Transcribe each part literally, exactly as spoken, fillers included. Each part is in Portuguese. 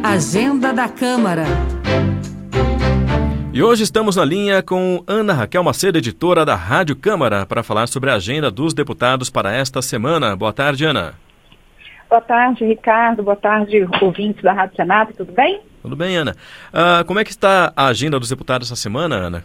Agenda da Câmara. E hoje estamos na linha com Ana Raquel Macedo, editora da Rádio Câmara, para falar sobre a agenda dos deputados para esta semana. Boa tarde, Ana. Boa tarde, Ricardo. Boa tarde, ouvintes da Rádio Senado. Tudo bem? Tudo bem, Ana. Ah, como é que está a agenda dos deputados essa semana, Ana?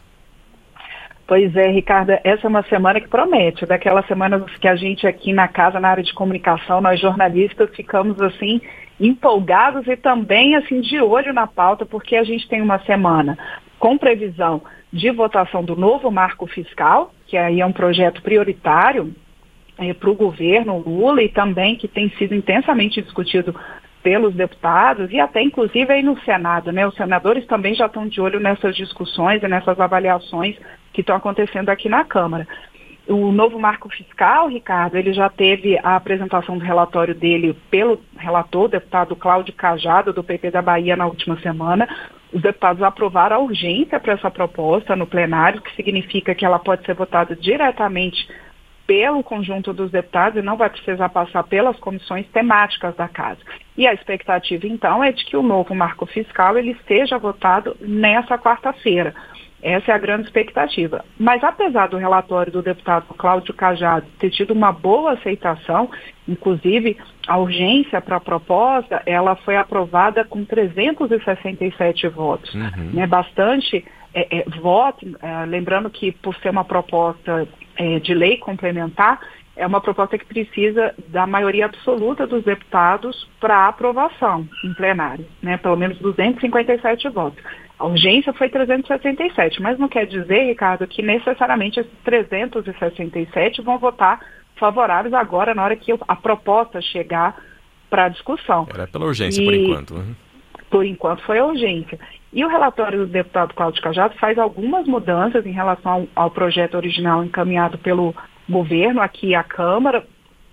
Pois é, Ricardo, essa é uma semana que promete. Daquelas semanas que a gente aqui na casa, na área de comunicação, nós jornalistas ficamos assim empolgados e também assim de olho na pauta, porque a gente tem uma semana com previsão de votação do novo marco fiscal, que aí é um projeto prioritário é, para o governo Lula e também que tem sido intensamente discutido pelos deputados e até inclusive aí no Senado, né? Os senadores também já estão de olho nessas discussões e nessas avaliações que estão acontecendo aqui na Câmara. O novo marco fiscal, Ricardo, ele já teve a apresentação do relatório dele pelo relator, o deputado Cláudio Cajado, do P P da Bahia, na última semana. Os deputados aprovaram a urgência para essa proposta no plenário, que significa que ela pode ser votada diretamente pelo conjunto dos deputados e não vai precisar passar pelas comissões temáticas da casa. E a expectativa, então, é de que o novo marco fiscal ele seja votado nessa quarta-feira. Essa é a grande expectativa. Mas apesar do relatório do deputado Cláudio Cajado ter tido uma boa aceitação, inclusive a urgência para a proposta, ela foi aprovada com trezentos e sessenta e sete votos. Uhum. Né, bastante é, é, voto, é, lembrando que por ser uma proposta é, de lei complementar, é uma proposta que precisa da maioria absoluta dos deputados para aprovação em plenário, né, pelo menos duzentos e cinquenta e sete votos. A urgência foi trezentos e sessenta e sete, mas não quer dizer, Ricardo, que necessariamente esses trezentos e sessenta e sete vão votar favoráveis agora, na hora que a proposta chegar para a discussão. Era pela urgência, e, por enquanto. Né? Por enquanto foi a urgência. E o relatório do deputado Cláudio Cajado faz algumas mudanças em relação ao, ao projeto original encaminhado pelo governo, aqui à Câmara.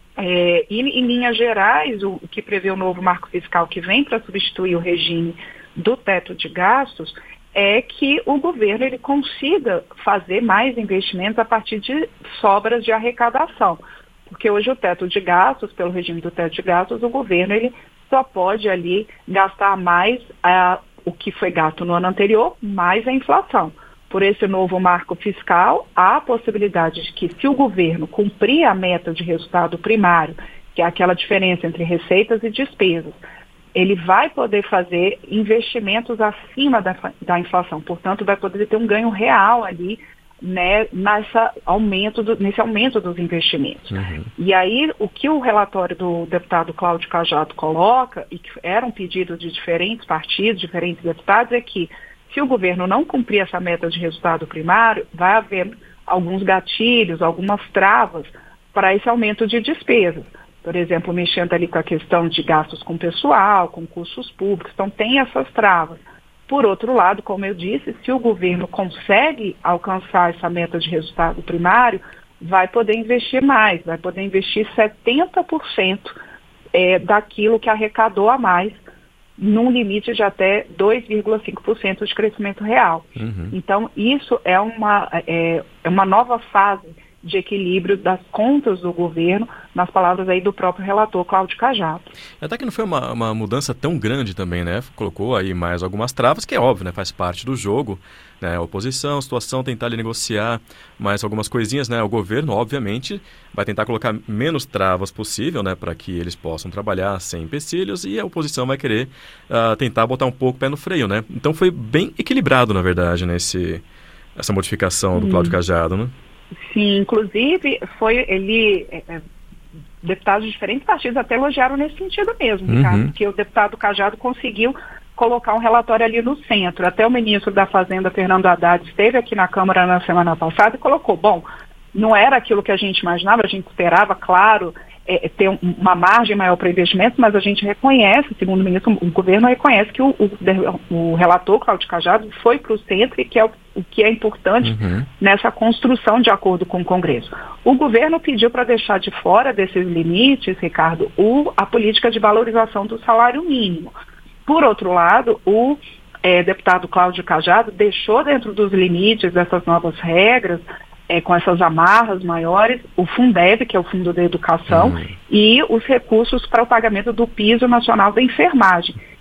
É, e, em linhas gerais, o, o que prevê o novo marco fiscal que vem para substituir o regime do teto de gastos é que o governo ele consiga fazer mais investimentos a partir de sobras de arrecadação. Porque hoje o teto de gastos, pelo regime do teto de gastos, o governo ele só pode ali gastar mais uh, o que foi gasto no ano anterior, mais a inflação. Por esse novo marco fiscal, há a possibilidade de que, se o governo cumprir a meta de resultado primário, que é aquela diferença entre receitas e despesas, ele vai poder fazer investimentos acima da, da inflação. Portanto, vai poder ter um ganho real ali, né, nessa aumento do, nesse aumento dos investimentos. Uhum. E aí, o que o relatório do deputado Cláudio Cajado coloca, e que era um pedido de diferentes partidos, diferentes deputados, é que, se o governo não cumprir essa meta de resultado primário, vai haver alguns gatilhos, algumas travas para esse aumento de despesas. Por exemplo, mexendo ali com a questão de gastos com pessoal, com custos públicos. Então, tem essas travas. Por outro lado, como eu disse, se o governo consegue alcançar essa meta de resultado primário, vai poder investir mais, vai poder investir setenta por cento é, daquilo que arrecadou a mais, num limite de até dois vírgula cinco por cento de crescimento real. Uhum. Então, isso é uma, é, é uma nova fase de equilíbrio das contas do governo, nas palavras aí do próprio relator Cláudio Cajado. Até que não foi uma, uma mudança tão grande também, né? Colocou aí mais algumas travas, que é óbvio, né? Faz parte do jogo, né? A oposição, situação, tentar ali negociar mais algumas coisinhas, né? O governo, obviamente, vai tentar colocar menos travas possível, né? Para que eles possam trabalhar sem empecilhos, e a oposição vai querer uh, tentar botar um pouco o pé no freio, né? Então foi bem equilibrado, na verdade, né? Esse, essa modificação do hum. Cláudio Cajado, né? Sim, inclusive, foi ele, é, deputados de diferentes partidos até elogiaram nesse sentido mesmo, uhum. Ricardo, porque o deputado Cajado conseguiu colocar um relatório ali no centro. Até o ministro da Fazenda, Fernando Haddad, esteve aqui na Câmara na semana passada e colocou, bom, não era aquilo que a gente imaginava, a gente esperava, claro, é, ter um, uma margem maior para investimentos, mas a gente reconhece, segundo o ministro, o governo reconhece que o, o, o relator, Cláudio Cajado, foi para o centro e que é o, o que é importante uhum. nessa construção de acordo com o Congresso. O governo pediu para deixar de fora desses limites, Ricardo, o, a política de valorização do salário mínimo. Por outro lado, o é, deputado Cláudio Cajado deixou dentro dos limites dessas novas regras, É, com essas amarras maiores, o Fundeb, que é o Fundo da Educação, uhum. e os recursos para o pagamento do piso nacional da enfermagem,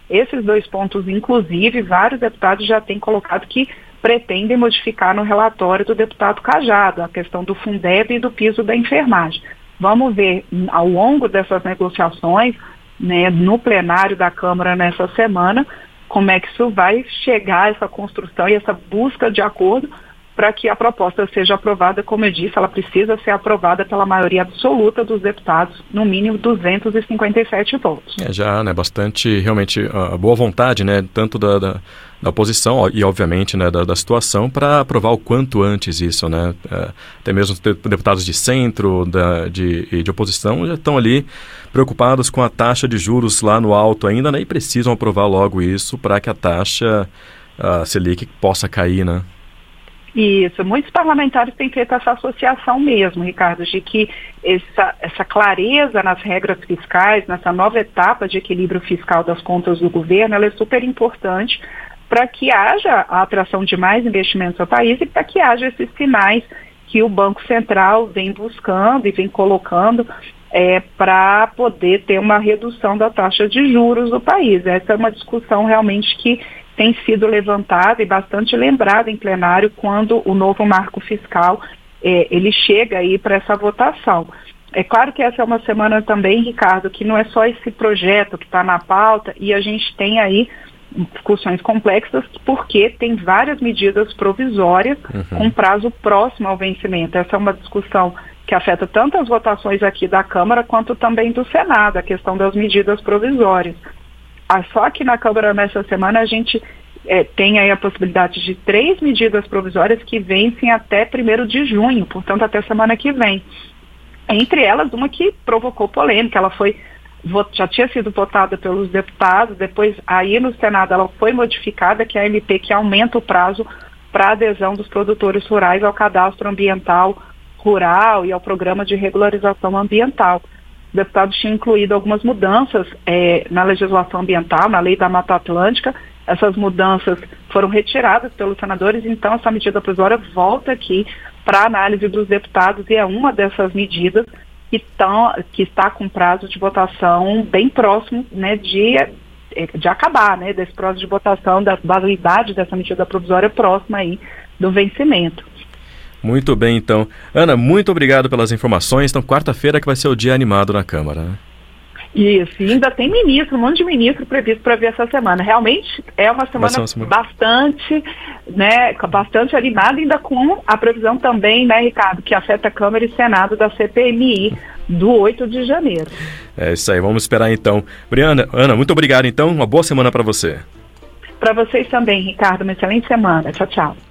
Esses dois pontos, inclusive, vários deputados já têm colocado que pretendem modificar no relatório do deputado Cajado, a questão do Fundeb e do piso da enfermagem. Vamos ver ao longo dessas negociações, né, no plenário da Câmara nessa semana, como é que isso vai chegar a essa construção e essa busca de acordo para que a proposta seja aprovada. Como eu disse, ela precisa ser aprovada pela maioria absoluta dos deputados, no mínimo duzentos e cinquenta e sete votos. É já, né, bastante, realmente, a boa vontade, né, tanto da, da, da oposição e, obviamente, né, da, da situação para aprovar o quanto antes isso, né, até mesmo os deputados de centro, da, de, de oposição já estão ali preocupados com a taxa de juros lá no alto ainda, né, e precisam aprovar logo isso para que a taxa a Selic possa cair, né? Isso, muitos parlamentares têm feito essa associação mesmo, Ricardo, de que essa, essa clareza nas regras fiscais, nessa nova etapa de equilíbrio fiscal das contas do governo, ela é super importante para que haja a atração de mais investimentos ao país e para que haja esses sinais que o Banco Central vem buscando e vem colocando é, para poder ter uma redução da taxa de juros do país. Essa é uma discussão realmente que tem sido levantada e bastante lembrada em plenário quando o novo marco fiscal eh, ele chega aí para essa votação. É claro que essa é uma semana também, Ricardo, que não é só esse projeto que está na pauta e a gente tem aí discussões complexas porque tem várias medidas provisórias uhum. com prazo próximo ao vencimento. Essa é uma discussão que afeta tanto as votações aqui da Câmara quanto também do Senado, a questão das medidas provisórias. Só que na Câmara nessa semana a gente é, tem aí a possibilidade de três medidas provisórias que vencem até primeiro de junho, portanto até semana que vem. Entre elas, uma que provocou polêmica, ela foi, já tinha sido votada pelos deputados, depois aí no Senado ela foi modificada, que é a M P que aumenta o prazo para adesão dos produtores rurais ao cadastro ambiental rural e ao programa de regularização ambiental. Os deputados tinham incluído algumas mudanças é, na legislação ambiental, na lei da Mata Atlântica. Essas mudanças foram retiradas pelos senadores, então essa medida provisória volta aqui para análise dos deputados e é uma dessas medidas que, tão, que está com prazo de votação bem próximo, né, de, de acabar, né, desse prazo de votação, da validade dessa medida provisória próxima aí do vencimento. Muito bem, então. Ana, muito obrigado pelas informações. Então, quarta-feira que vai ser o dia animado na Câmara, né? Isso, e ainda tem ministro, um monte de ministro previsto para ver essa semana. Realmente é uma semana, uma semana bastante, né, bastante animada, ainda com a previsão também, né, Ricardo, que afeta a Câmara e Senado da C P M I do oito de janeiro. É isso aí, vamos esperar então. Briana, Ana, muito obrigado então, uma boa semana para você. Para vocês também, Ricardo, uma excelente semana. Tchau, tchau.